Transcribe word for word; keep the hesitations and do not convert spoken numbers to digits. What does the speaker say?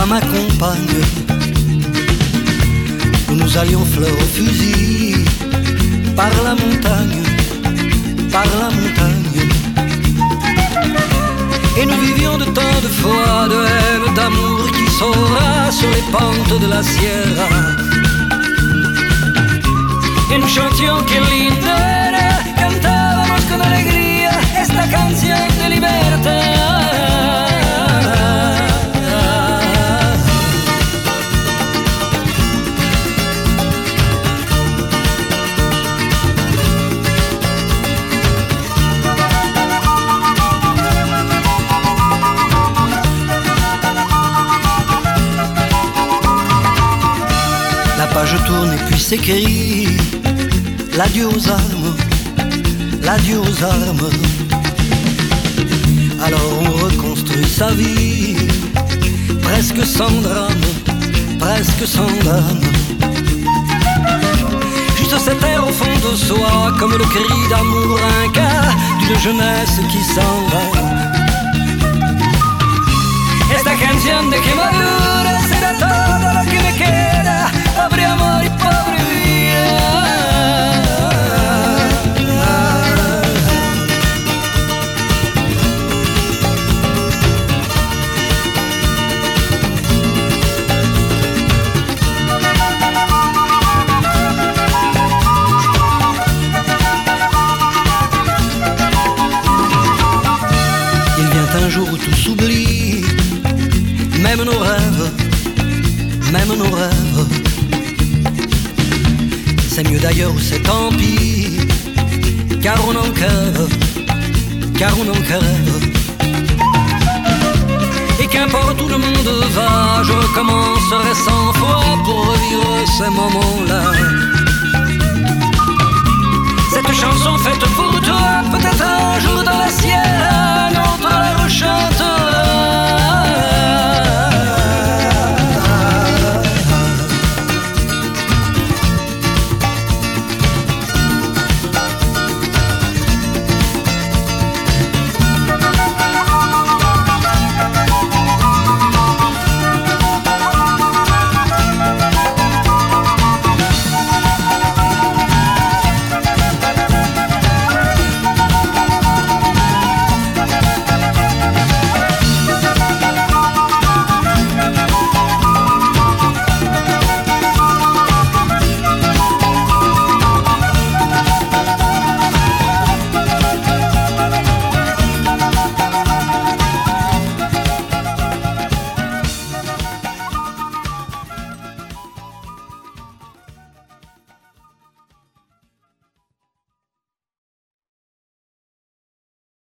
ma compagne, où nous allions fleur au fusil, par la montagne, par la montagne. Et nous vivions de tant de foi, de haine, d'amour qui saura sur les pentes de la sierra. Et nous chantions que linda era, cantábamos con alegría esta canción de libertad. La page tourne et puis s'écrit l'adieu aux armes, l'adieu aux armes. Alors on reconstruit sa vie, presque sans drame, presque sans drame. Juste cette air au fond de soi, comme le cri d'amour, un cas d'une jeunesse qui s'en va. Esta canción de quemadura será todo lo que me queda, pobre amor y pobre vida. Il vient un jour où tout s'oublie, même nos rêves, même nos rêves. C'est mieux d'ailleurs où c'est tant pis, car on en crève, car on en crève. Et qu'importe où le monde va, je recommencerai cent fois pour revivre ces moments-là.